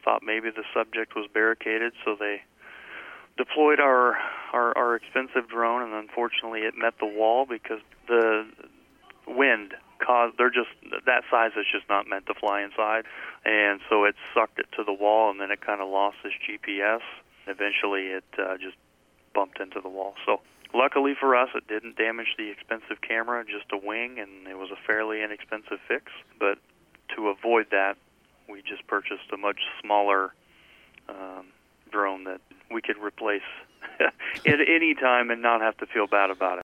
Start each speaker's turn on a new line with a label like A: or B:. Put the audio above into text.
A: thought maybe the subject was barricaded, so they deployed our expensive drone, and unfortunately it met the wall because the wind caused, that size is just not meant to fly inside, and so it sucked it to the wall, and then it kind of lost its GPS. Eventually it just bumped into the wall. So luckily for us, it didn't damage the expensive camera, just a wing, and it was a fairly inexpensive fix. But to avoid that, we just purchased a much smaller drone that we could replace at any time and not have to feel bad about it.